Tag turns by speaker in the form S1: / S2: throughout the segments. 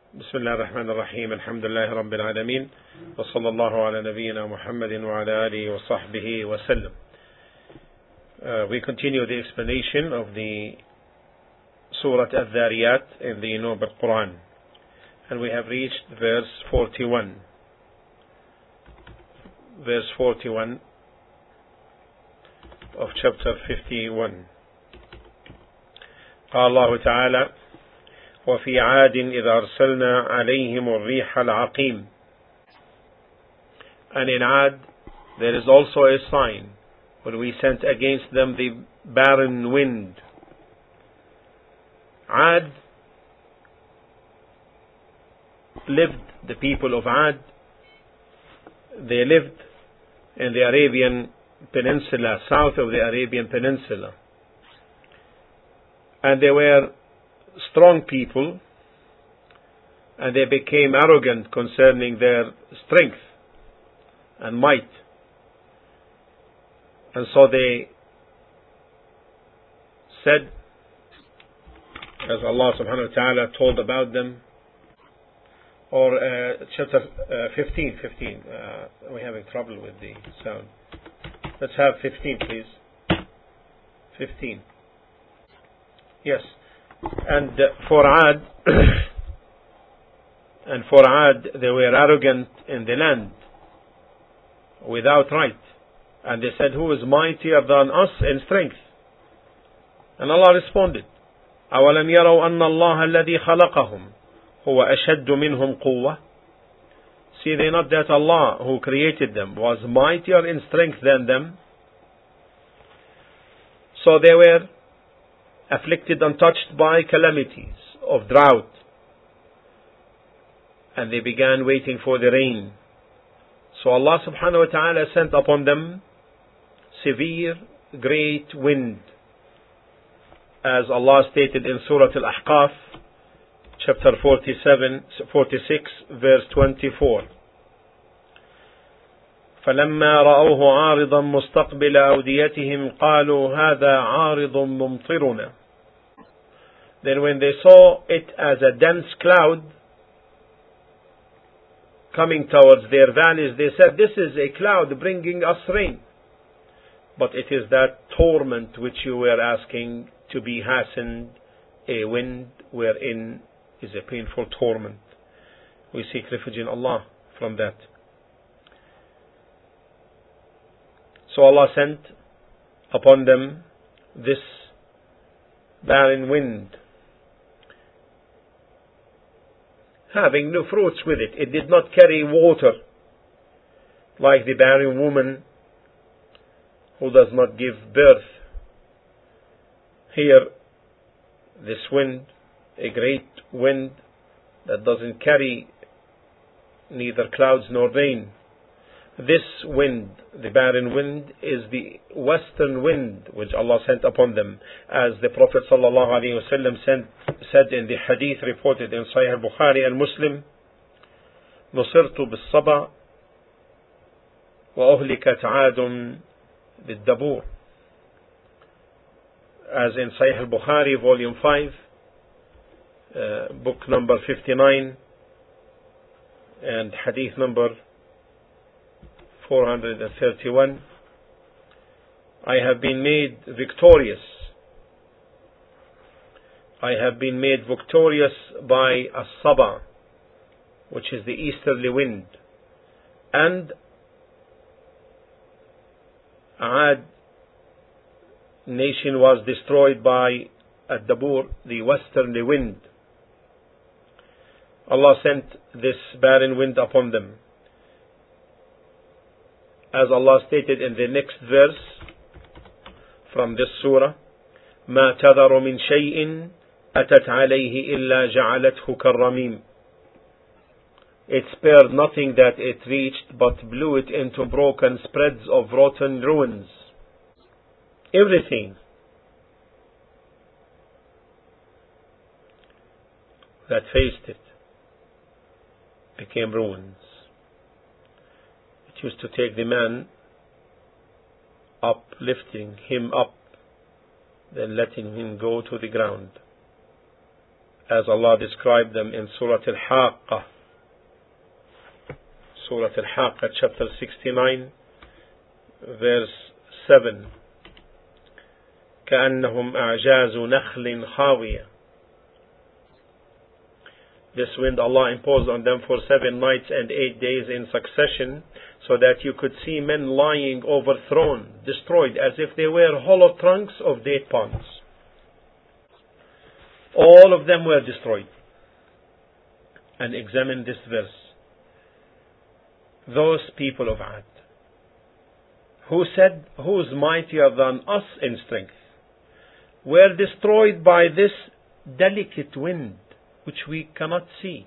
S1: بسم الله الرحمن الرحيم الحمد لله رب العالمين وصلى الله على نبينا محمد وعلى آله وصحبه وسلم. We continue the explanation of the Surah Al-Dhariyat in the Noble Quran, and we have reached verse 41. Verse 41 of chapter 51. قال الله تعالى: وفي عاد إذا أرسلنا عليهم الريح العقيم. And in Ad there is also a sign when we sent against them the barren wind. Ad lived, the people of Ad, they lived in the Arabian Peninsula, south of the Arabian Peninsula, and they were strong people, and they became arrogant concerning their strength and might, and so they said, as Allah subhanahu wa ta'ala told about them, or chapter 15, we're having trouble with the sound. Let's have 15, please. 15. Yes. And for Ad, they were arrogant in the land, without right, and they said, "Who is mightier than us in strength?" And Allah responded, أَوَلَمْ يَرَوْا أَنَّ اللَّهَ الَّذِي خَلَقَهُمْ هُوَ أَشَدُّ مِنْهُمْ قُوَّةً. See they not that Allah who created them was mightier in strength than them? So they were afflicted and touched by calamities of drought, and they began waiting for the rain. So Allah subhanahu wa ta'ala sent upon them severe great wind, as Allah stated in Surah Al-Ahqaf chapter 46 verse 24. فلما رأوه عارضا مستقبل أوديتهم قالوا هذا عارض ممطرنا. Then when they saw it as a dense cloud coming towards their valleys, they said, "This is a cloud bringing us rain." But it is that torment which you were asking to be hastened, a wind wherein is a painful torment. We seek refuge in Allah from that. So Allah sent upon them this barren wind, having no fruits with it. It did not carry water, like the barren woman who does not give birth. Here, this wind, a great wind that doesn't carry neither clouds nor rain. This wind, the barren wind, is the western wind which Allah sent upon them, as the Prophet ﷺ said in the hadith reported in Sahih Bukhari and Muslim, نصرت بالصبا وأهلكت عاد بالدبور. As in Sahih Bukhari, volume 5, book number 59, and hadith number 431, I have been made victorious. I have been made victorious by As-Saba, which is the easterly wind, and Ad nation was destroyed by Ad-Dabur, the westerly wind. Allah sent this barren wind upon them, as Allah stated in the next verse from this surah, ما تذر من شيء أتت عليه إلا جعلته كالرميم. It spared nothing that it reached, but blew it into broken spreads of rotten ruins. Everything that faced it became ruins. It used to take the man up, lifting him up, then letting him go to the ground. as Allah described them in Surah Al-Haqqah. Surah Al-Haqqah, chapter 69, verse 7. كأنهم أعجاز نخل خاوية. This wind Allah imposed on them for 7 nights and 8 days in succession, so that you could see men lying overthrown, destroyed, as if they were hollow trunks of date palms. All of them were destroyed. And examine this verse. Those people of Ad, who said, "Who is mightier than us in strength?" were destroyed by this delicate wind, which we cannot see.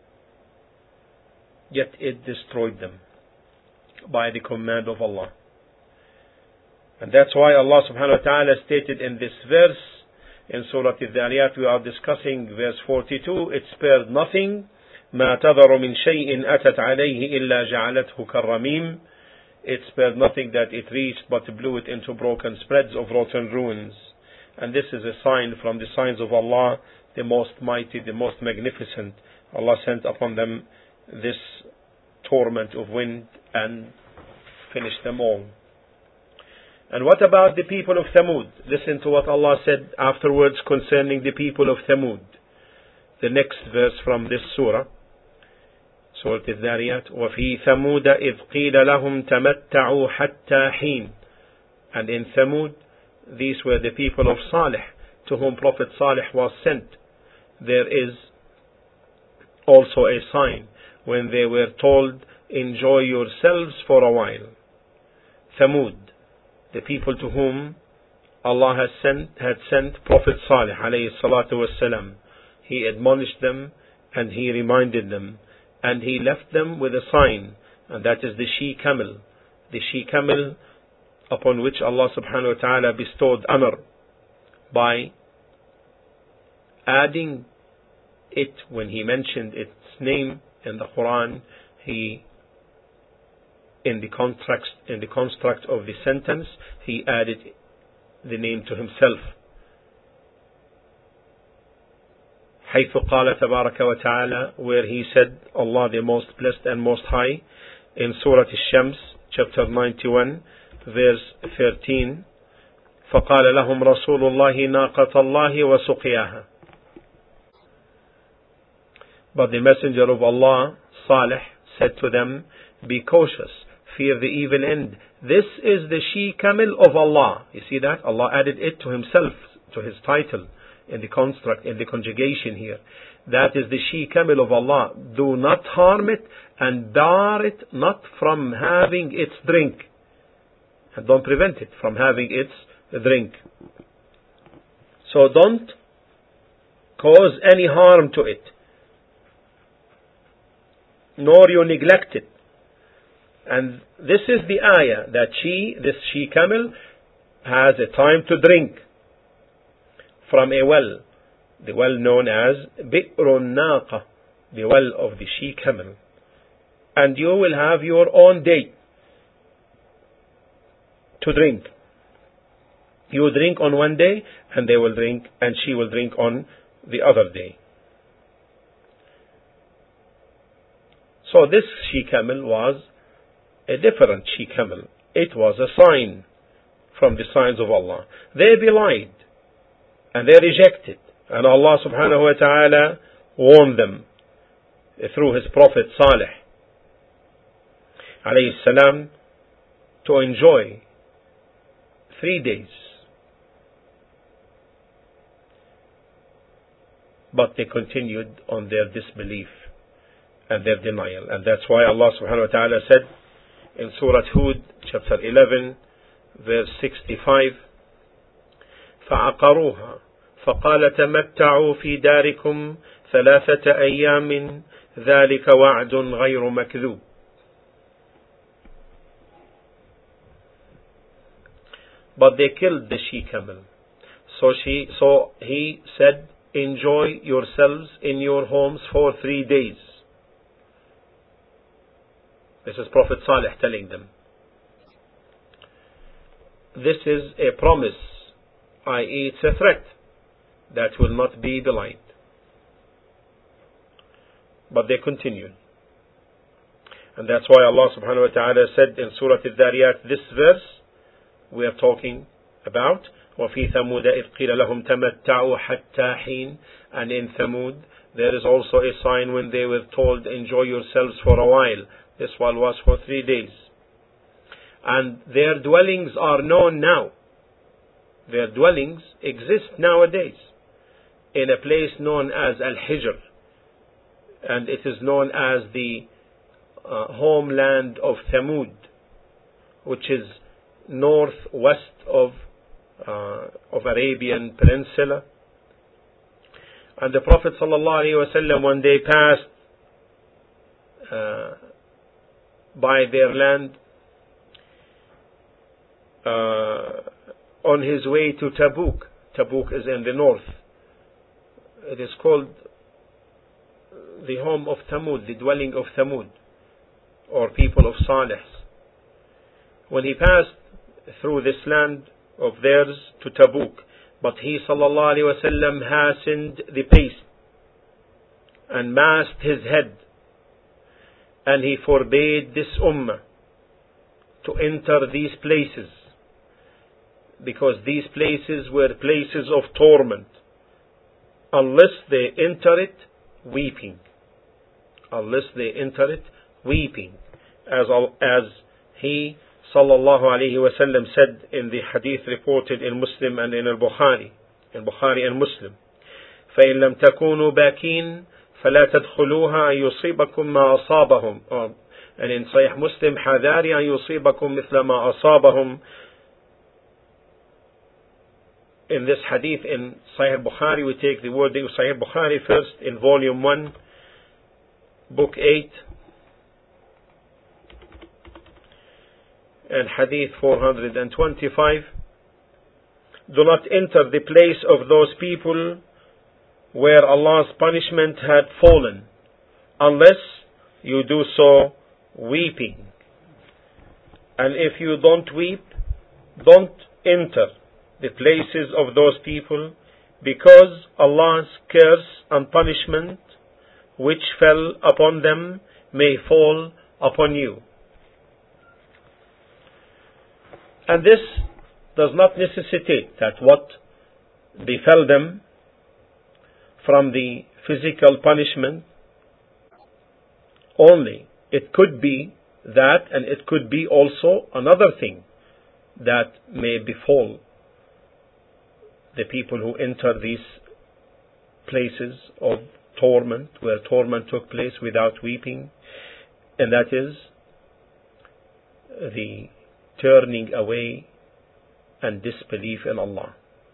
S1: Yet it destroyed them by the command of Allah. And that's why Allah subhanahu wa ta'ala stated in this verse, in Surah Al-Dhariyat, we are discussing verse 42, it spared nothing. مَا تَذَرُ مِنْ شَيْءٍ أَتَتْ عَلَيْهِ إِلَّا جَعَلَتْهُ كَالرَّمِيمِ. It spared nothing that it reached, but blew it into broken spreads of rotten ruins. And this is a sign from the signs of Allah, the most mighty, the most magnificent. Allah sent upon them this torment of wind and finished them all. And what about the people of Thamud? Listen to what Allah said afterwards concerning the people of Thamud. The next verse from this surah, Surah Al-Dhariyat, وَفِي ثَمُودَ إِذْ قِيلَ لَهُمْ تَمَتَّعُوا حَتَّى حِينٍ. And in Thamud, these were the people of Salih, to whom Prophet Salih was sent. There is also a sign when they were told, "Enjoy yourselves for a while." Thamud, the people to whom Allah had sent Prophet Salih alayhi salatu wassalam. He admonished them and he reminded them, and he left them with a sign, and that is the she-camel. The she-camel upon which Allah subhanahu wa ta'ala bestowed honor by adding it when He mentioned its name in the Quran. He, in the construct of the sentence, He added the name to Himself. حيث قال تبارك وتعالى, where He said, Allah the most blessed and most high, in Surah Al-Shams, chapter 91, verse 13, فقال لهم رسول الله ناقة الله وسقياها. But the messenger of Allah, Salih, said to them, "Be cautious, fear the evil end. This is the she-camel of Allah." You see that? Allah added it to Himself, to His title, in the construct, in the conjugation here. That is the she-camel of Allah. Do not harm it and bar it not from having its drink. And don't prevent it from having its drink. So don't cause any harm to it, nor you neglect it. And this is the ayah, that this she-camel has a time to drink from a well, the well known as Bi'run Naqa, the well of the she-camel. And you will have your own day to drink. You drink on one day, and they will drink, and she will drink on the other day. So this she-camel was a different she-camel. It was a sign from the signs of Allah. They belied and they rejected, and Allah subhanahu wa ta'ala warned them through His Prophet Salih alayhi salam to enjoy 3 days. But they continued on their disbelief and their denial. And that's why Allah subhanahu wa ta'ala said in Surah Hud, chapter 11, verse 65, فَعَقَرُوهَا فَقَالَ تَمَتَّعُوا فِي دَارِكُمْ 3 أَيَّامٍ ذَلِكَ وَعْدٌ غَيْرُ مَكْذُوبٍ. But they killed the she-camel. So he said, "Enjoy yourselves in your homes for 3 days." This is Prophet Salih telling them. This is a promise, i.e. it's a threat that will not be belied. but they continued. And that's why Allah subhanahu wa ta'ala said in Surah Al-Dhariyat, this verse we are talking about, وَفِي ثَمُودَ إِذْ قِيلَ لَهُمْ تَمَتَّعُوا حَتَّى حِينٍ. And in Thamud there is also a sign when they were told, enjoy yourselves for a while. This one was for 3 days. And their dwellings are known now. Their dwellings exist nowadays in a place known as Al-Hijr, and it is known as the homeland of Thamud, which is northwest of Arabian Peninsula. And the Prophet ﷺ, when they passed by their land on his way to Tabuk. Tabuk is in the north. It is called the home of Thamud, the dwelling of Thamud, or people of Salih. When he passed through this land of theirs to Tabuk, but he sallallahu alaihi wasallam hastened the pace and masked his head, and he forbade this ummah to enter these places, because these places were places of torment, unless they enter it weeping. Unless they enter it weeping. As he sallallahu alayhi wa sallam said in the hadith reported in Muslim and in Bukhari and Muslim, فَإِن لَمْ تَكُونُوا بَاكِينَ فَلَا تَدْخُلُوهَا أَن يُصِيبَكُم مَّا أَصَابَهُم. And in Sahih Muslim, حَذَارِ أَن يُصِيبَكُم مِثْلَ مَا أَصَابَهُم. In this hadith in Sahih Bukhari, we take the wording of Sahih Bukhari first in volume 1, book 8, and hadith 425. Do not enter the place of those people where Allah's punishment had fallen, unless you do so weeping. And if you don't weep, don't enter the places of those people, because Allah's curse and punishment which fell upon them may fall upon you. And this does not necessitate that what befell them from the physical punishment only. It could be that, and it could be also another thing that may befall the people who enter these places of torment, where torment took place without weeping, and that is the turning away and disbelief in Allah.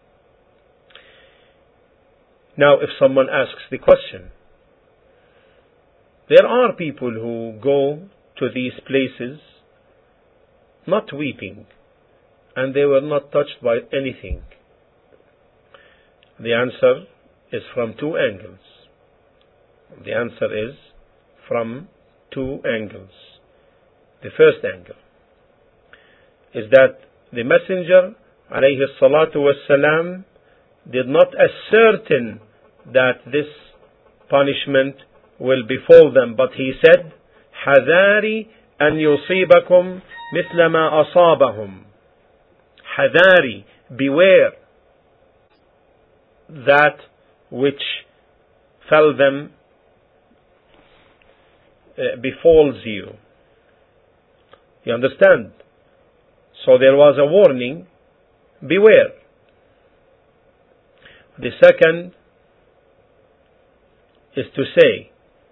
S1: Now, if someone asks the question, there are people who go to these places not weeping, and they were not touched by anything. The answer is from two angles. The answer is from two angles. The first angle is that the Messenger alayhi salatu wassalam did not ascertain that this punishment will befall them, but he said, حَذَارِ أَنْ يُصِيبَكُمْ مِثْلَ مَا أَصَابَهُمْ. حَذَارِ, beware that which fell them befalls you. You understand? So there was a warning, beware. The second is to say,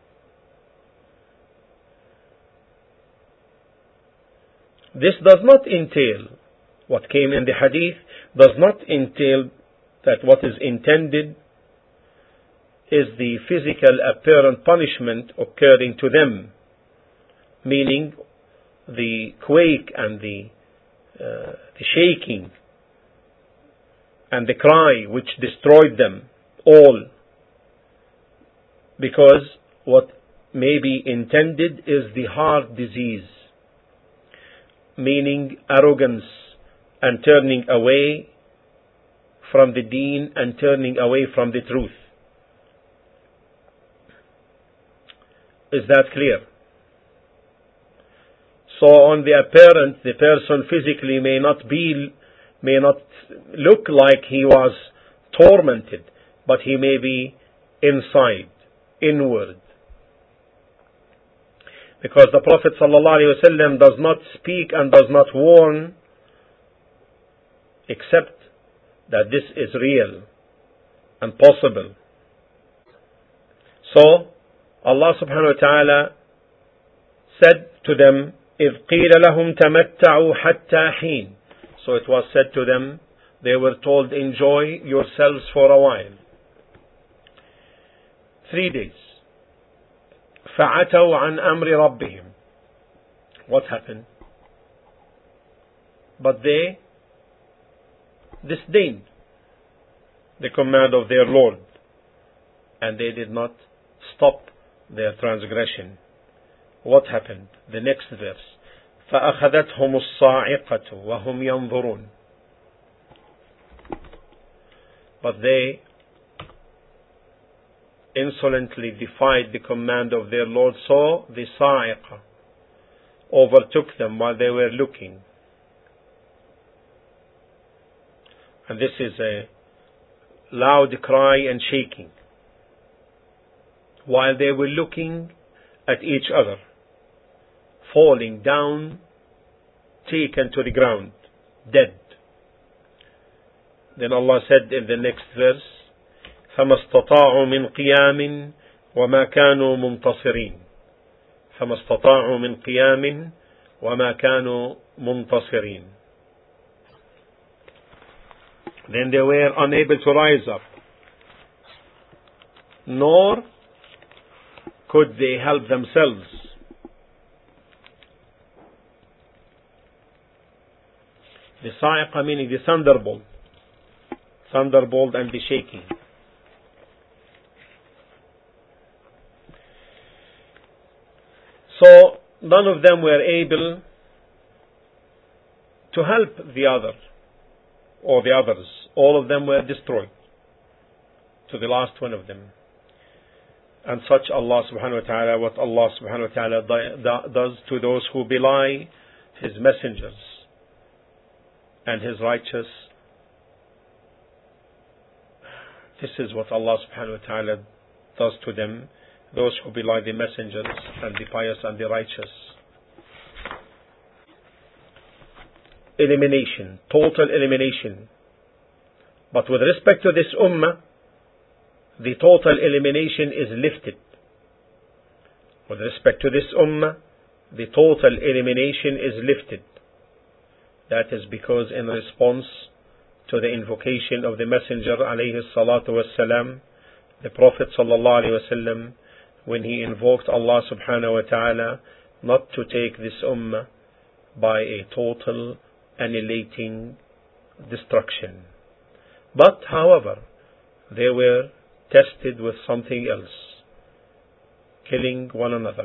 S1: this does not entail, what came in the hadith does not entail that what is intended is the physical apparent punishment occurring to them, meaning the quake and the shaking and the cry which destroyed them all, because what may be intended is the heart disease, meaning arrogance and turning away from the deen and turning away from the truth. Is that clear? So on the apparent, the person physically may not look like he was tormented, but he may be inside, inward. Because the Prophet ﷺ does not speak and does not warn except that this is real and possible. So Allah subhanahu wa ta'ala said to them, إِذْ قِيلَ لَهُمْ تَمَتَّعُوا حَتَّى حِينٍ. So it was said to them, they were told, enjoy yourselves for a while. 3 days. فَعَتَوْا عَنْ أَمْرِ رَبِّهِمْ. What happened? But they disdained the command of their Lord, and they did not stop their transgression. What happened? The next verse. فَأَخَذَتْهُمُ الصَّاعِقَةُ وَهُمْ يَنظُرُونَ. But they insolently defied the command of their Lord, so the sa'iqah overtook them while they were looking. And this is a loud cry and shaking. While they were looking at each other, falling down, taken to the ground, dead. Then Allah said in the next verse, فَمَا اسْتَطَاعُوا مِنْ قِيَامٍ وَمَا كَانُوا مُنْتَصِرِينَ. فَمَا اسْتَطَاعُوا مِنْ قِيَامٍ وَمَا كَانُوا مُنْتَصِرِينَ. Then they were unable to rise up, nor could they help themselves. The sa'iqah meaning the thunderbolt and the shaking. So none of them were able to help the other or the others. All of them were destroyed to the last one of them. And such Allah subhanahu wa ta'ala, what Allah subhanahu wa ta'ala does to those who belie His messengers and His righteous. This is what Allah subhanahu wa ta'ala does to them, those who belie the messengers and the pious and the righteous. Elimination, total elimination. But with respect to this ummah, the total elimination is lifted. With respect to this ummah, the total elimination is lifted. That is because in response to the invocation of the Messenger alayhi salatu wassalam, the Prophet sallallahu alayhi wasallam, when he invoked Allah subhanahu wa ta'ala not to take this ummah by a total annihilating destruction. But however, they were tested with something else, killing one another,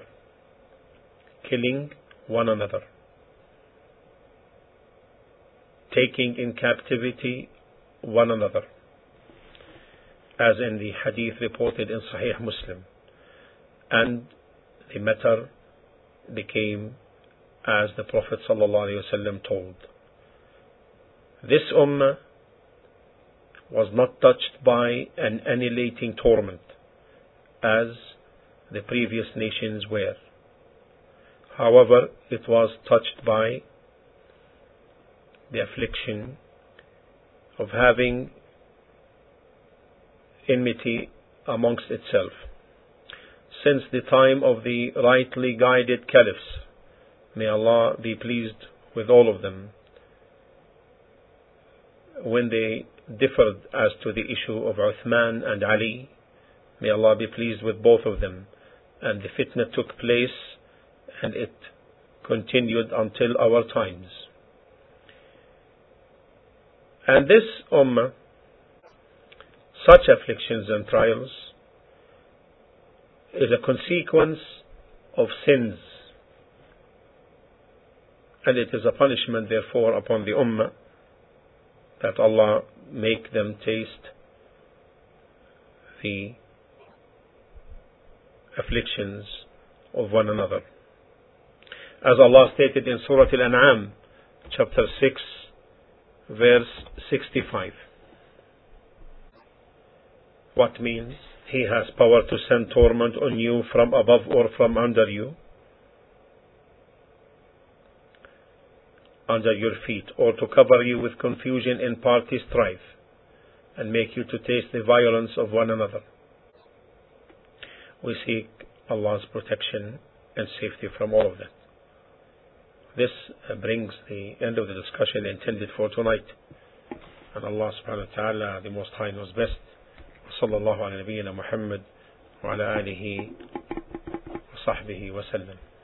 S1: taking in captivity one another, as in the hadith reported in Sahih Muslim. And the matter became as the Prophet ﷺ told. This ummah was not touched by an annihilating torment as the previous nations were. However, it was touched by the affliction of having enmity amongst itself. Since the time of the rightly guided caliphs, may Allah be pleased with all of them, when they differed as to the issue of Uthman and Ali, may Allah be pleased with both of them, and the fitna took place and it continued until our times. And this ummah, such afflictions and trials, is a consequence of sins, and it is a punishment therefore upon the ummah that Allah make them taste the afflictions of one another. As Allah stated in Surah Al-An'am, chapter 6, verse 65. What means? He has power to send torment on you from above or from under you, under your feet, or to cover you with confusion in party strife, and make you to taste the violence of one another. We seek Allah's protection and safety from all of that. This brings the end of the discussion intended for tonight. And Allah subhanahu wa ta'ala, the Most High, knows best. صلى الله على نبينا محمد وعلى آله وصحبه وسلم.